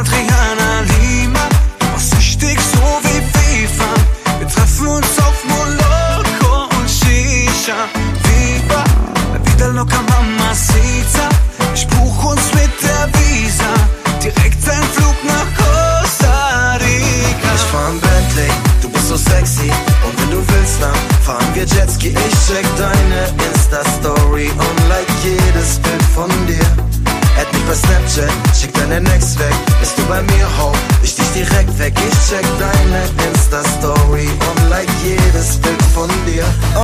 Adriana Lima. Was süchtig so wie FIFA. Wir treffen uns auf Moloko und Shisha. Viva, la vida loca mamacita. Ich buch uns mit der Visa direkt ein Flug nach Costa Rica. Ich fahr ein Bentley, du bist so sexy. Und wenn du willst, dann fahren wir Jetski. Ich check deine Insta-Story und like jedes Bild von dir. Add mich bei Snapchat, schick deine Next weg. Bist du bei mir, ho, ich dich direkt weg. Ich check deine Insta-Story und like jedes Bild von dir.